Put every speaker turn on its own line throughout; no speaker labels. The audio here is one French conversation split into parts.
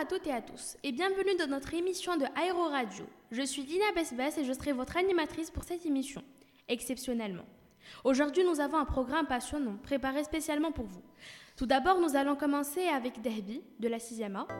à toutes et à tous et bienvenue dans notre émission de Aéro Radio. Je suis Lina Besbès et je serai votre animatrice pour cette émission, exceptionnellement. Aujourd'hui, nous avons un programme passionnant préparé spécialement pour vous. Tout d'abord, nous allons commencer avec Derby de la 6e A.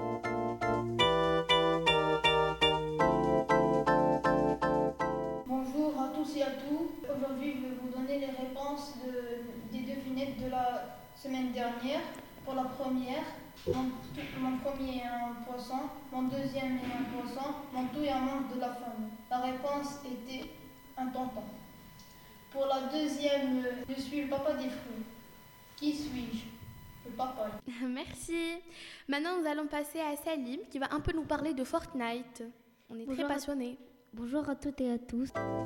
Bonjour à tous et à toutes. Aujourd'hui, je vais vous donner les réponses des devinettes de la semaine dernière. Pour la première, mon premier est un poisson, mon deuxième est un poisson, mon tout est un membre de la famille. La réponse était un tonton. Pour la deuxième, je suis le papa des fruits. Qui suis-je? Le papa.
Merci. Maintenant, nous allons passer à Salim qui va un peu nous parler de Fortnite. On est très passionnés.
Bonjour à toutes et à tous.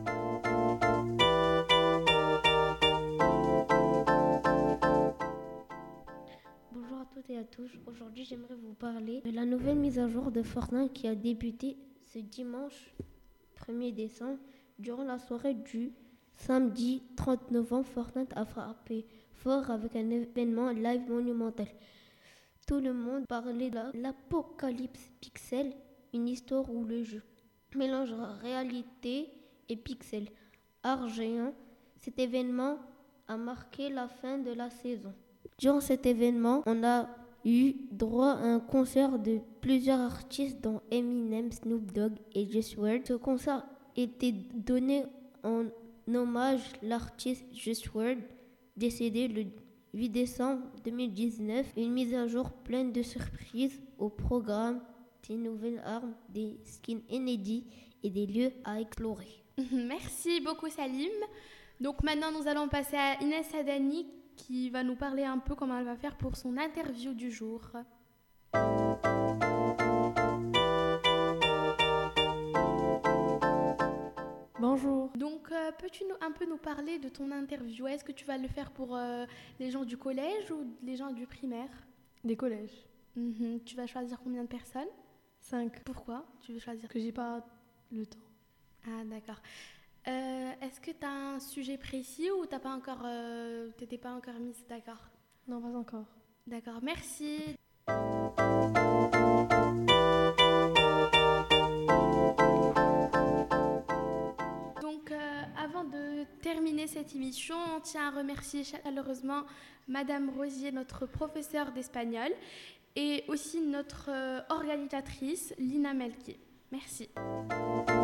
Bonjour à toutes et à tous. Aujourd'hui, j'aimerais vous parler de la nouvelle mise à jour de Fortnite qui a débuté ce dimanche 1er décembre. Durant la soirée du samedi 30 novembre, Fortnite a frappé fort avec un événement live monumental. Tout le monde parlait de l'Apocalypse Pixel, une histoire où le jeu mélange réalité et pixels. Art géant, cet événement a marqué la fin de la saison. Durant cet événement, on a eu droit à un concert de plusieurs artistes dont Eminem, Snoop Dogg et Juice WRLD. Ce concert était donné en hommage à l'artiste Juice WRLD, décédé le 8 décembre 2019. Une mise à jour pleine de surprises au programme, des nouvelles armes, des skins inédits et des lieux à explorer.
Merci beaucoup Salim. Donc maintenant nous allons passer à Inès Adani qui va nous parler un peu comment elle va faire pour son interview du jour.
Bonjour.
Donc peux-tu un peu nous parler de ton interview? Est-ce que tu vas le faire pour les gens du collège ou les gens du primaire?
Des collèges.
Tu vas choisir combien de personnes?
5.
Pourquoi tu veux choisir?
Que j'ai pas le temps.
Ah d'accord. Est-ce que tu as un sujet précis ou t'étais pas encore mise d'accord?
Non, pas encore.
D'accord, merci. Donc avant de terminer cette émission, on tient à remercier chaleureusement Madame Rosier, notre professeure d'espagnol, et aussi notre organisatrice Lina Melki. Merci.